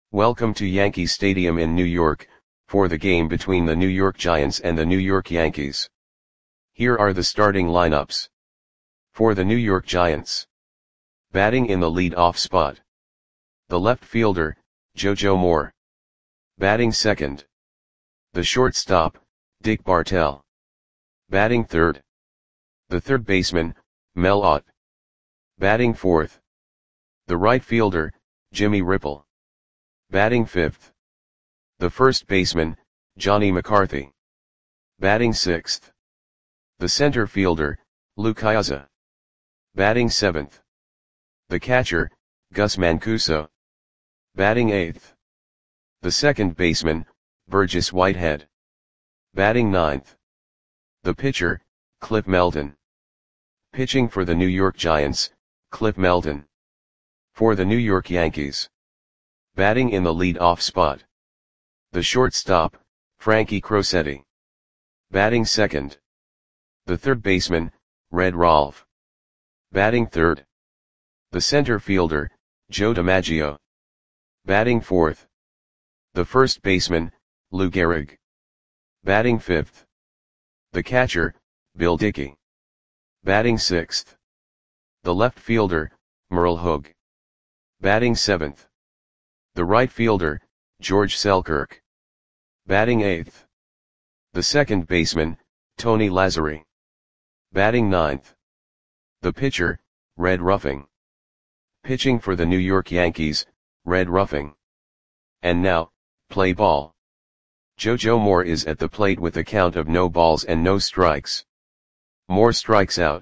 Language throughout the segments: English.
Welcome to Yankee Stadium in New York, for the game between the New York Giants and the New York Yankees. Here are the starting lineups. For the New York Giants. Batting in the lead-off spot. The left fielder, JoJo Moore. Batting second. The shortstop, Dick Bartell. Batting third. The third baseman, Mel Ott. Batting fourth. The right fielder, Jimmy Ripple. Batting fifth. The first baseman, Johnny McCarthy. Batting sixth. The center fielder, Lou Piazza. Batting seventh. The catcher, Gus Mancuso. Batting eighth. The second baseman, Burgess Whitehead. Batting ninth. The pitcher, Cliff Melton. Pitching for the New York Giants, Cliff Melton. For the New York Yankees. Batting in the lead-off spot. The shortstop, Frankie Crosetti. Batting second. The third baseman, Red Rolfe. Batting third. The center fielder, Joe DiMaggio. Batting fourth. The first baseman, Lou Gehrig. Batting fifth. The catcher, Bill Dickey. Batting sixth. The left fielder, Merle Hogue. Batting seventh. The right fielder, George Selkirk. Batting eighth. The second baseman, Tony Lazzeri. Batting ninth. The pitcher, Red Ruffing. Pitching for the New York Yankees, Red Ruffing. And now, play ball. JoJo Moore is at the plate with a count of no balls and no strikes. Moore strikes out.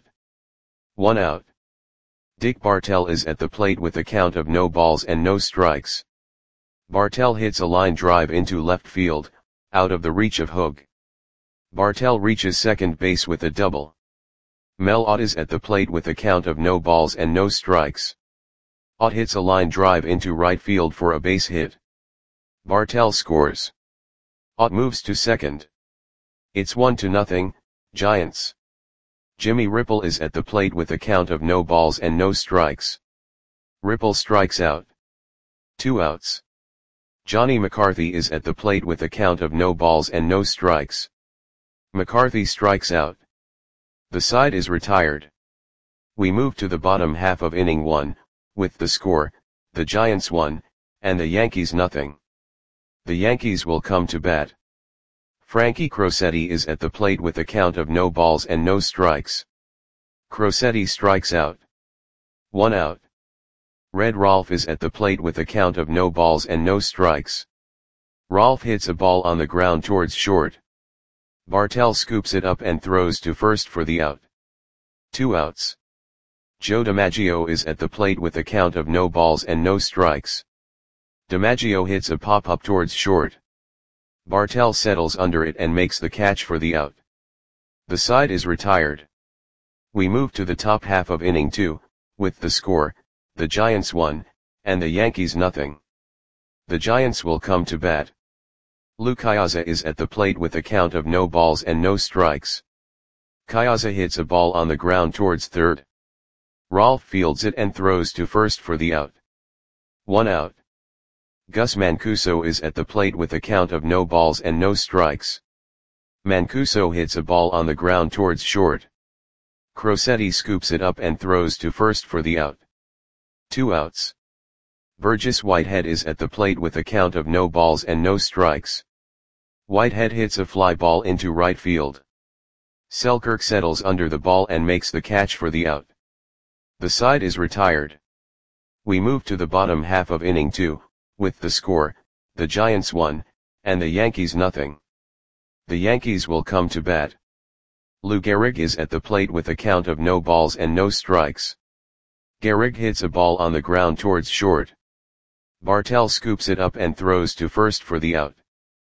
1 out. Dick Bartell is at the plate with a count of no balls and no strikes. Bartell hits a line drive into left field, out of the reach of Hogue. Bartell reaches second base with a double. Mel Ott is at the plate with a count of no balls and no strikes. Ott hits a line drive into right field for a base hit. Bartell scores. Ott moves to second. It's 1-0, Giants. Jimmy Ripple is at the plate with a count of no balls and no strikes. Ripple strikes out. 2 outs. Johnny McCarthy is at the plate with a count of no balls and no strikes. McCarthy strikes out. The side is retired. We move to the bottom half of inning 1, with the score, the Giants 1, and the Yankees 0. The Yankees will come to bat. Frankie Crosetti is at the plate with a count of no balls and no strikes. Crosetti strikes out. 1 out. Red Rolfe is at the plate with a count of no balls and no strikes. Rolfe hits a ball on the ground towards short. Bartell scoops it up and throws to first for the out. 2 outs. Joe DiMaggio is at the plate with a count of no balls and no strikes. DiMaggio hits a pop-up towards short. Bartell settles under it and makes the catch for the out. The side is retired. We move to the top half of inning 2, with the score, the Giants 1, and the Yankees 0. The Giants will come to bat. Lou Piazza is at the plate with a count of no balls and no strikes. Piazza hits a ball on the ground towards third. Rolfe fields it and throws to first for the out. 1 out. Gus Mancuso is at the plate with a count of no balls and no strikes. Mancuso hits a ball on the ground towards short. Crosetti scoops it up and throws to first for the out. 2 outs. Burgess Whitehead is at the plate with a count of no balls and no strikes. Whitehead hits a fly ball into right field. Selkirk settles under the ball and makes the catch for the out. The side is retired. We move to the bottom half of inning 2, with the score, the Giants 1, and the Yankees 0. The Yankees will come to bat. Lou Gehrig is at the plate with a count of no balls and no strikes. Gehrig hits a ball on the ground towards short. Bartell scoops it up and throws to first for the out.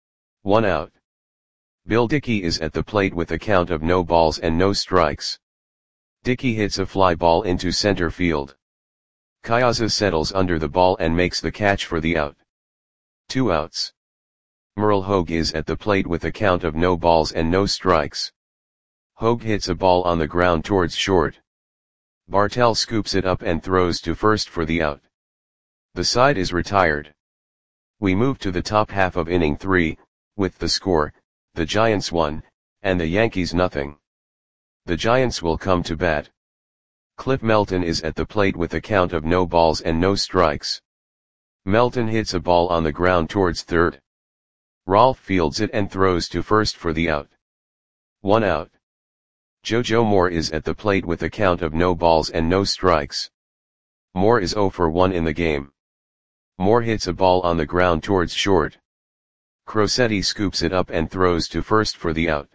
1 out. Bill Dickey is at the plate with a count of no balls and no strikes. Dickey hits a fly ball into center field. Piazza settles under the ball and makes the catch for the out. 2 outs. Merle Hogue is at the plate with a count of no balls and no strikes. Hogue hits a ball on the ground towards short. Bartell scoops it up and throws to first for the out. The side is retired. We move to the top half of inning 3, with the score, the Giants 1, and the Yankees nothing. The Giants will come to bat. Cliff Melton is at the plate with a count of no balls and no strikes. Melton hits a ball on the ground towards third. Rolfe fields it and throws to first for the out. 1 out. JoJo Moore is at the plate with a count of no balls and no strikes. Moore is 0 for 1 in the game. Moore hits a ball on the ground towards short. Crosetti scoops it up and throws to first for the out.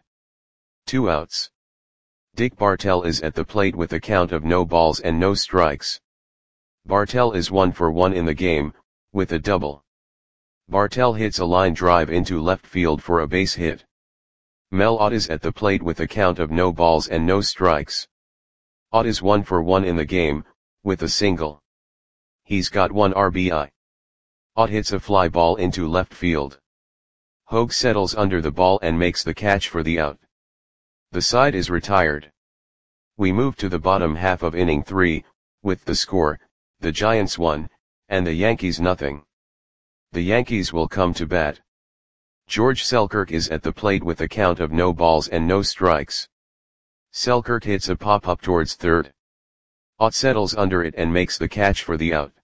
2 outs. Dick Bartell is at the plate with a count of no balls and no strikes. Bartell is 1 for 1 in the game, with a double. Bartell hits a line drive into left field for a base hit. Mel Ott is at the plate with a count of no balls and no strikes. Ott is 1 for 1 in the game, with a single. He's got 1 RBI. Ott hits a fly ball into left field. Hogue settles under the ball and makes the catch for the out. The side is retired. We move to the bottom half of inning 3, with the score, the Giants 1, and the Yankees nothing. The Yankees will come to bat. George Selkirk is at the plate with a count of no balls and no strikes. Selkirk hits a pop-up towards third. Ott settles under it and makes the catch for the out.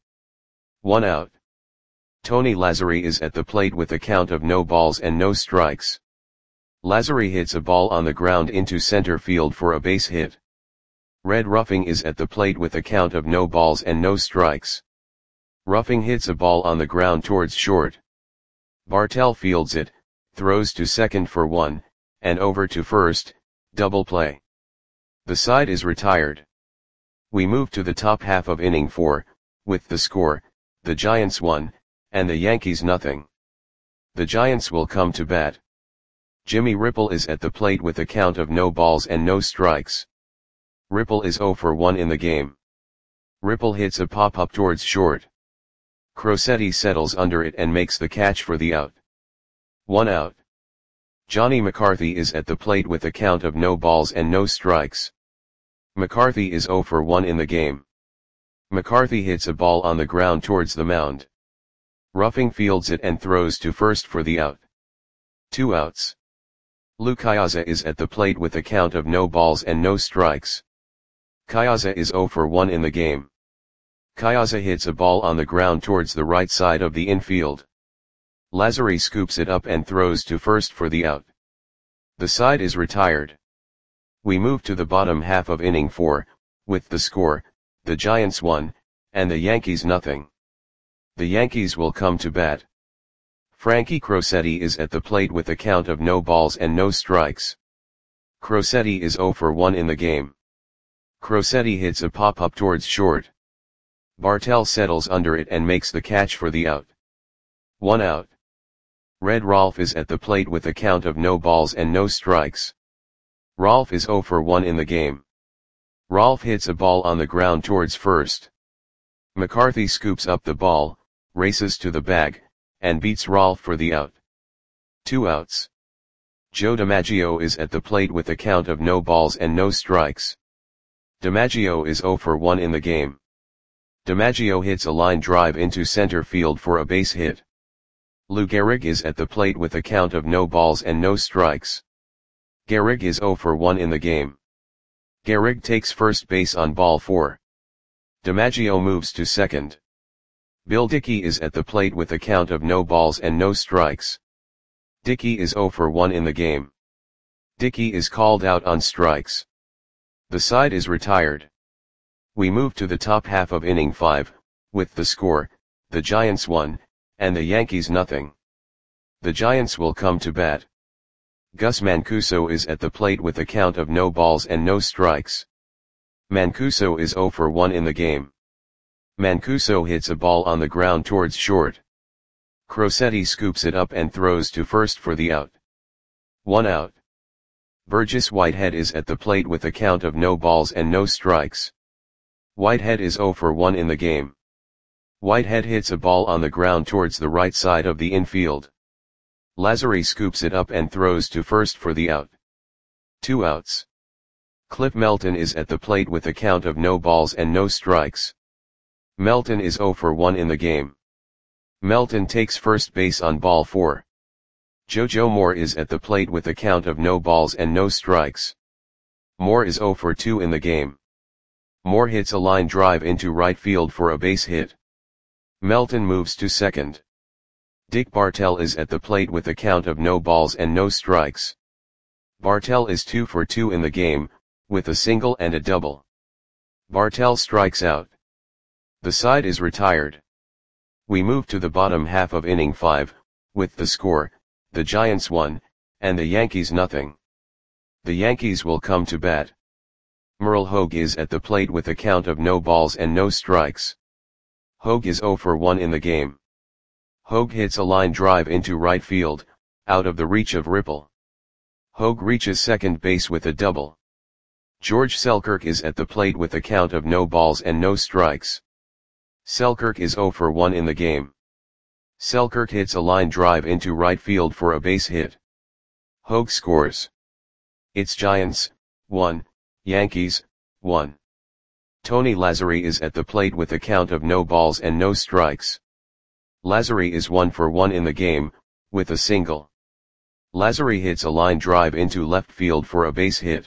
1 out. Tony Lazzeri is at the plate with a count of no balls and no strikes. Lazzeri hits a ball on the ground into center field for a base hit. Red Ruffing is at the plate with a count of no balls and no strikes. Ruffing hits a ball on the ground towards short. Bartell fields it, throws to second for 1, and over to first, double play. The side is retired. We move to the top half of inning 4, with the score, the Giants 1, and the Yankees nothing. The Giants will come to bat. Jimmy Ripple is at the plate with a count of no balls and no strikes. Ripple is 0 for 1 in the game. Ripple hits a pop-up towards short. Crosetti settles under it and makes the catch for the out. 1 out. Johnny McCarthy is at the plate with a count of no balls and no strikes. McCarthy is 0 for 1 in the game. McCarthy hits a ball on the ground towards the mound. Ruffing fields it and throws to first for the out. 2 outs. Lou Cayaza is at the plate with a count of no balls and no strikes. Cayaza is 0 for 1 in the game. Cayaza hits a ball on the ground towards the right side of the infield. Lazzeri scoops it up and throws to first for the out. The side is retired. We move to the bottom half of inning 4, with the score, the Giants 1, and the Yankees nothing. The Yankees will come to bat. Frankie Crosetti is at the plate with a count of no balls and no strikes. Crosetti is 0 for 1 in the game. Crosetti hits a pop-up towards short. Bartell settles under it and makes the catch for the out. 1 out. Red Rolfe is at the plate with a count of no balls and no strikes. Rolfe is 0 for 1 in the game. Rolfe hits a ball on the ground towards first. McCarthy scoops up the ball, races to the bag, and beats Rolfe for the out. 2 outs. Joe DiMaggio is at the plate with a count of no balls and no strikes. DiMaggio is 0 for 1 in the game. DiMaggio hits a line drive into center field for a base hit. Lou Gehrig is at the plate with a count of no balls and no strikes. Gehrig is 0 for 1 in the game. Gehrig takes first base on ball 4. DiMaggio moves to second. Bill Dickey is at the plate with a count of no balls and no strikes. Dickey is 0 for 1 in the game. Dickey is called out on strikes. The side is retired. We move to the top half of inning 5, with the score, the Giants 1, and the Yankees nothing. The Giants will come to bat. Gus Mancuso is at the plate with a count of no balls and no strikes. Mancuso is 0 for 1 in the game. Mancuso hits a ball on the ground towards short. Crosetti scoops it up and throws to first for the out. 1 out. Burgess Whitehead is at the plate with a count of no balls and no strikes. Whitehead is 0 for 1 in the game. Whitehead hits a ball on the ground towards the right side of the infield. Lazzeri scoops it up and throws to first for the out. 2 outs. Cliff Melton is at the plate with a count of no balls and no strikes. Melton is 0 for 1 in the game. Melton takes first base on ball 4. Jojo Moore is at the plate with a count of no balls and no strikes. Moore is 0 for 2 in the game. Moore hits a line drive into right field for a base hit. Melton moves to second. Dick Bartell is at the plate with a count of no balls and no strikes. Bartell is 2 for 2 in the game, with a single and a double. Bartell strikes out. The side is retired. We move to the bottom half of inning 5, with the score, the Giants 1, and the Yankees nothing. The Yankees will come to bat. Merle Hogue is at the plate with a count of no balls and no strikes. Hogue is 0 for 1 in the game. Hogue hits a line drive into right field, out of the reach of Ripple. Hogue reaches second base with a double. George Selkirk is at the plate with a count of no balls and no strikes. Selkirk is 0 for 1 in the game. Selkirk hits a line drive into right field for a base hit. Hogue scores. It's Giants, 1, Yankees, 1. Tony Lazzeri is at the plate with a count of no balls and no strikes. Lazzeri is 1 for 1 in the game, with a single. Lazzeri hits a line drive into left field for a base hit.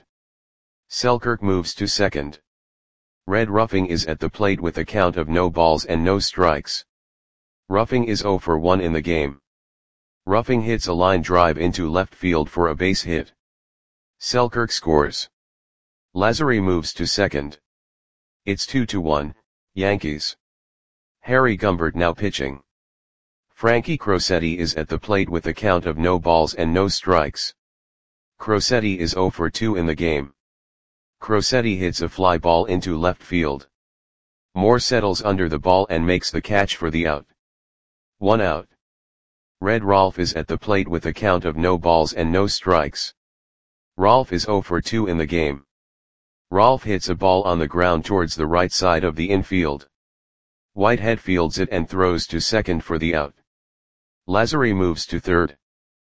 Selkirk moves to second. Red Ruffing is at the plate with a count of no balls and no strikes. Ruffing is 0 for 1 in the game. Ruffing hits a line drive into left field for a base hit. Selkirk scores. Lazzeri moves to second. It's 2-1, Yankees. Harry Gumbert now pitching. Frankie Crosetti is at the plate with a count of no balls and no strikes. Crosetti is 0 for 2 in the game. Crosetti hits a fly ball into left field. Moore settles under the ball and makes the catch for the out. 1 out. Red Rolfe is at the plate with a count of no balls and no strikes. Rolfe is 0 for 2 in the game. Rolfe hits a ball on the ground towards the right side of the infield. Whitehead fields it and throws to second for the out. Lazzeri moves to third.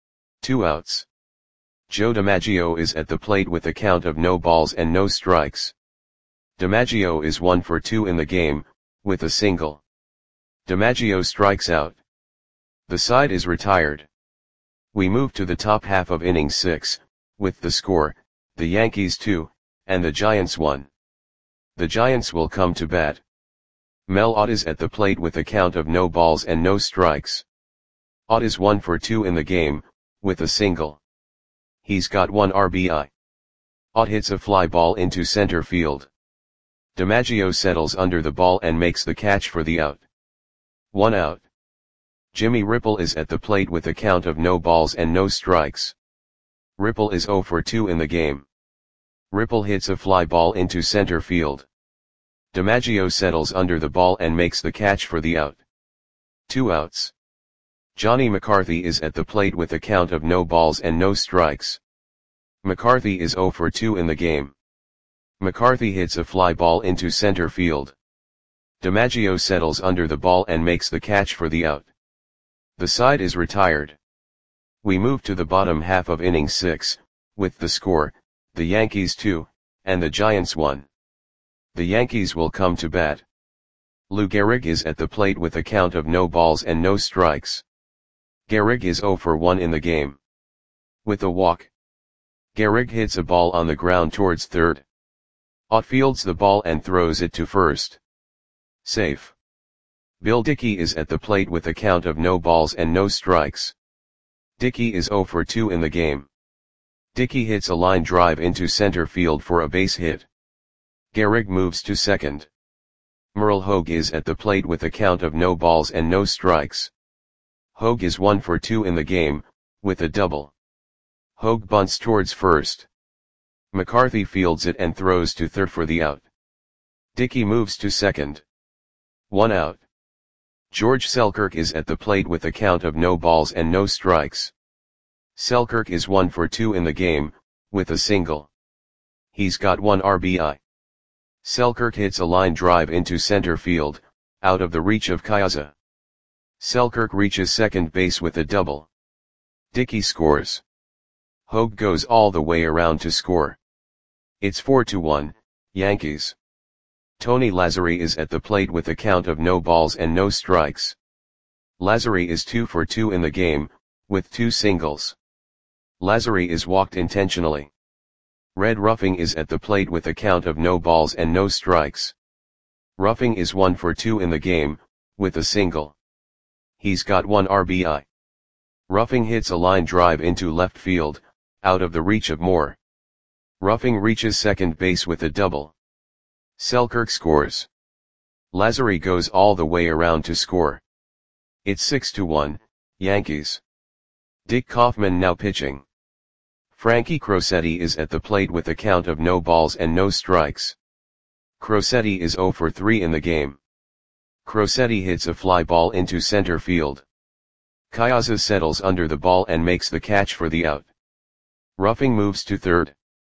2 outs. Joe DiMaggio is at the plate with a count of no balls and no strikes. DiMaggio is 1 for 2 in the game, with a single. DiMaggio strikes out. The side is retired. We move to the top half of inning 6, with the score, the Yankees 2, and the Giants 1. The Giants will come to bat. Mel Ott is at the plate with a count of no balls and no strikes. Ott is 1 for 2 in the game, with a single. He's got 1 RBI. Ott hits a fly ball into center field. DiMaggio settles under the ball and makes the catch for the out. 1 out. Jimmy Ripple is at the plate with a count of no balls and no strikes. Ripple is 0 for 2 in the game. Ripple hits a fly ball into center field. DiMaggio settles under the ball and makes the catch for the out. 2 outs. Johnny McCarthy is at the plate with a count of no balls and no strikes. McCarthy is 0 for 2 in the game. McCarthy hits a fly ball into center field. DiMaggio settles under the ball and makes the catch for the out. The side is retired. We move to the bottom half of inning 6, with the score, the Yankees 2, and the Giants 1. The Yankees will come to bat. Lou Gehrig is at the plate with a count of no balls and no strikes. Gehrig is 0 for 1 in the game. With a walk. Gehrig hits a ball on the ground towards third. Ott fields the ball and throws it to first. Safe. Bill Dickey is at the plate with a count of no balls and no strikes. Dickey is 0 for 2 in the game. Dickey hits a line drive into center field for a base hit. Gehrig moves to second. Merle Hogue is at the plate with a count of no balls and no strikes. Hogue is 1 for 2 in the game, with a double. Hogue bunts towards first. McCarthy fields it and throws to third for the out. Dickey moves to second. 1 out. George Selkirk is at the plate with a count of no balls and no strikes. Selkirk is 1 for 2 in the game, with a single. He's got 1 RBI. Selkirk hits a line drive into center field, out of the reach of Kaiza. Selkirk reaches second base with a double. Dickey scores. Hogue goes all the way around to score. It's 4-1, Yankees. Tony Lazzeri is at the plate with a count of no balls and no strikes. Lazzari is 2 for 2 in the game, with 2 singles. Lazzari is walked intentionally. Red roughing is at the plate with a count of no balls and no strikes. Roughing is 1 for 2 in the game, with a single. He's got 1 RBI. Roughing hits a line drive into left field, out of the reach of Moore. Roughing reaches second base with a double. Selkirk scores. Lazzari goes all the way around to score. It's 6-1, Yankees. Dick Kaufman now pitching. Frankie Crosetti is at the plate with a count of no balls and no strikes. Crosetti is 0 for 3 in the game. Crosetti hits a fly ball into center field. Kayasa settles under the ball and makes the catch for the out. Roughing moves to third.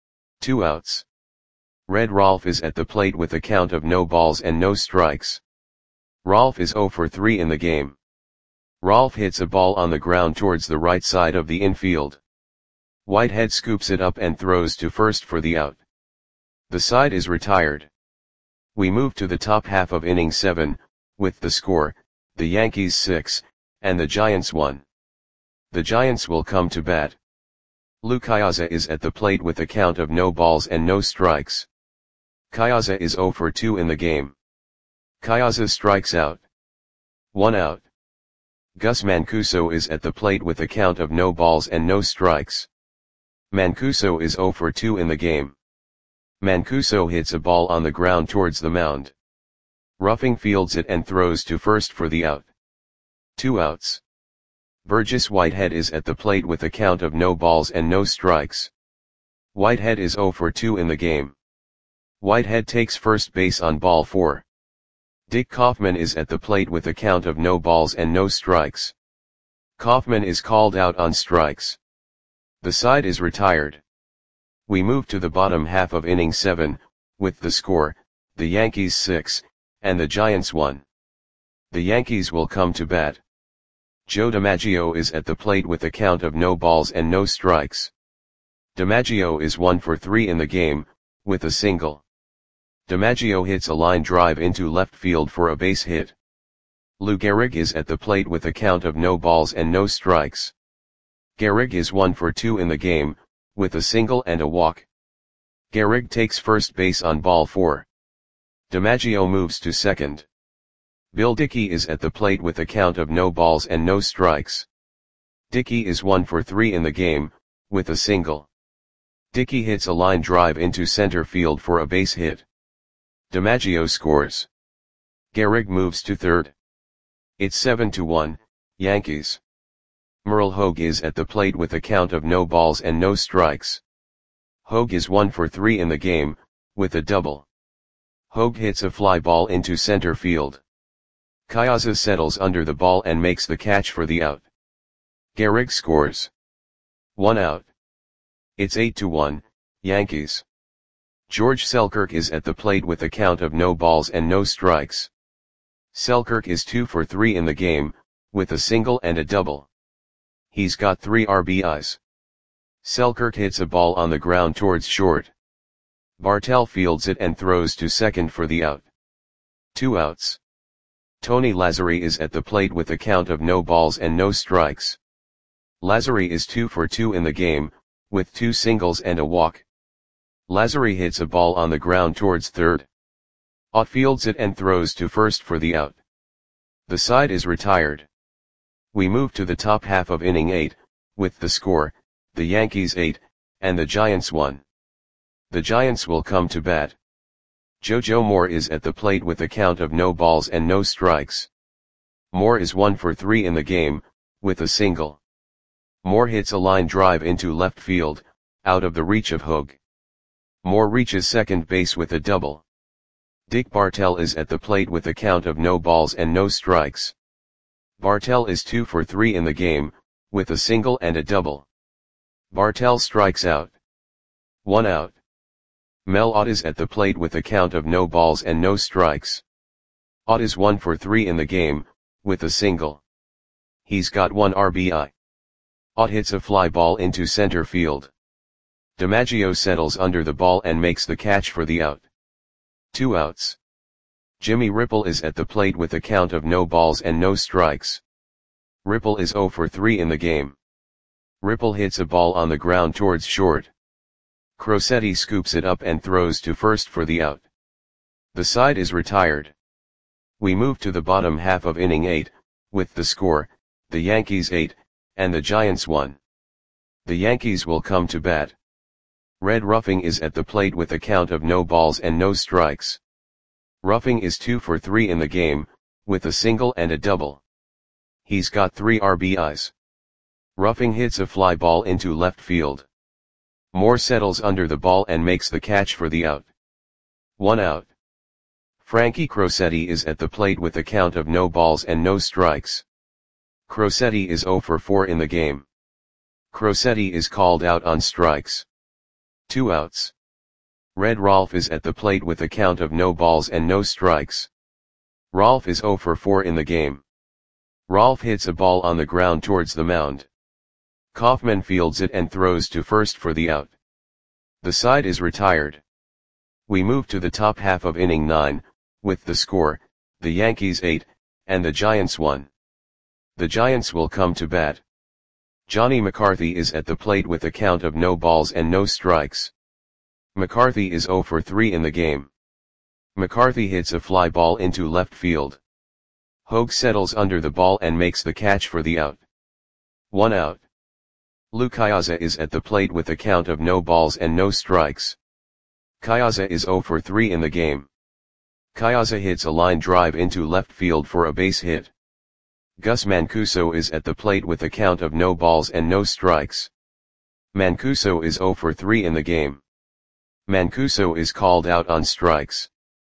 2 outs. Red Rolf is at the plate with a count of no balls and no strikes. Rolf is 0 for 3 in the game. Rolf hits a ball on the ground towards the right side of the infield. Whitehead scoops it up and throws to first for the out. The side is retired. We move to the top half of inning 7, with the score, the Yankees 6, and the Giants 1. The Giants will come to bat. Lou Kayasa is at the plate with a count of no balls and no strikes. Kayasa is 0 for 2 in the game. Kayasa strikes out. 1 out. Gus Mancuso is at the plate with a count of no balls and no strikes. Mancuso is 0 for 2 in the game. Mancuso hits a ball on the ground towards the mound. Roughing fields it and throws to first for the out. 2 outs. Burgess Whitehead is at the plate with a count of no balls and no strikes. Whitehead is 0 for 2 in the game. Whitehead takes first base on ball 4. Dick Kaufman is at the plate with a count of no balls and no strikes. Kaufman is called out on strikes. The side is retired. We move to the bottom half of inning 7, with the score, the Yankees 6, and the Giants 1. The Yankees will come to bat. Joe DiMaggio is at the plate with a count of no balls and no strikes. DiMaggio is 1 for 3 in the game, with a single. DiMaggio hits a line drive into left field for a base hit. Lou Gehrig is at the plate with a count of no balls and no strikes. Gehrig is 1 for 2 in the game, with a single and a walk. Gehrig takes first base on ball 4. DiMaggio moves to second. Bill Dickey is at the plate with a count of no balls and no strikes. Dickey is 1 for 3 in the game, with a single. Dickey hits a line drive into center field for a base hit. DiMaggio scores. Gehrig moves to third. It's 7-1, Yankees. Merle Hogue is at the plate with a count of no balls and no strikes. Hogue is 1 for 3 in the game, with a double. Hogue hits a fly ball into center field. Kayasa settles under the ball and makes the catch for the out. Gehrig scores. 1 out. It's 8-1, Yankees. George Selkirk is at the plate with a count of no balls and no strikes. Selkirk is 2 for 3 in the game, with a single and a double. He's got 3 RBIs. Selkirk hits a ball on the ground towards short. Bartell fields it and throws to second for the out. 2 outs. Tony Lazzari is at the plate with a count of no balls and no strikes. Lazzari is 2 for 2 in the game, with 2 singles and a walk. Lazzari hits a ball on the ground towards third. Ott fields it and throws to first for the out. The side is retired. We move to the top half of inning 8, with the score, the Yankees 8, and the Giants 1. The Giants will come to bat. JoJo Moore is at the plate with a count of no balls and no strikes. Moore is 1 for 3 in the game, with a single. Moore hits a line drive into left field, out of the reach of Hogue. Moore reaches second base with a double. Dick Bartell is at the plate with a count of no balls and no strikes. Bartell is 2 for 3 in the game, with a single and a double. Bartell strikes out. 1 out. Mel Ott is at the plate with a count of no balls and no strikes. Ott is 1 for 3 in the game, with a single. He's got 1 RBI. Ott hits a fly ball into center field. DiMaggio settles under the ball and makes the catch for the out. 2 outs. Jimmy Ripple is at the plate with a count of no balls and no strikes. Ripple is 0 for 3 in the game. Ripple hits a ball on the ground towards short. Crosetti scoops it up and throws to first for the out. The side is retired. We move to the bottom half of inning 8, with the score, the Yankees 8, and the Giants 1. The Yankees will come to bat. Red Ruffing is at the plate with a count of no balls and no strikes. Ruffing is 2 for 3 in the game, with a single and a double. He's got 3 RBIs. Ruffing hits a fly ball into left field. Moore settles under the ball and makes the catch for the out. 1 out. Frankie Crosetti is at the plate with a count of no balls and no strikes. Crosetti is 0 for 4 in the game. Crosetti is called out on strikes. 2 outs. Red Rolf is at the plate with a count of no balls and no strikes. Rolf is 0 for 4 in the game. Rolf hits a ball on the ground towards the mound. Kaufman fields it and throws to first for the out. The side is retired. We move to the top half of inning 9, with the score, the Yankees 8, and the Giants 1. The Giants will come to bat. Johnny McCarthy is at the plate with a count of no balls and no strikes. McCarthy is 0 for 3 in the game. McCarthy hits a fly ball into left field. Hogue settles under the ball and makes the catch for the out. 1 out. Lou Cayaza is at the plate with a count of no balls and no strikes. Cayaza is 0 for 3 in the game. Cayaza hits a line drive into left field for a base hit. Gus Mancuso is at the plate with a count of no balls and no strikes. Mancuso is 0 for 3 in the game. Mancuso is called out on strikes.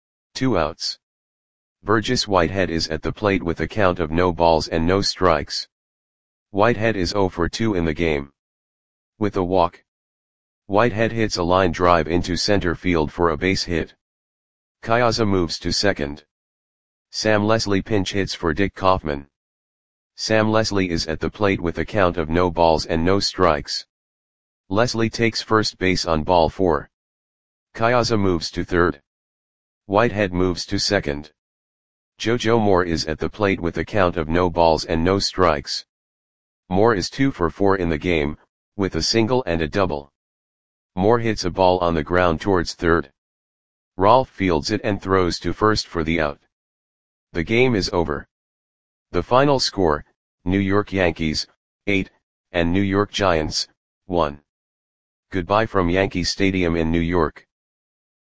2 outs. Burgess Whitehead is at the plate with a count of no balls and no strikes. Whitehead is 0 for 2 in the game. With a walk. Whitehead hits a line drive into center field for a base hit. Cayaza moves to second. Sam Leslie pinch hits for Dick Kaufman. Sam Leslie is at the plate with a count of no balls and no strikes. Leslie takes first base on ball 4. Cayaza moves to third. Whitehead moves to second. JoJo Moore is at the plate with a count of no balls and no strikes. Moore is 2 for 4 in the game, with a single and a double. Moore hits a ball on the ground towards third. Rolf fields it and throws to first for the out. The game is over. The final score, New York Yankees, 8, and New York Giants, 1. Goodbye from Yankee Stadium in New York.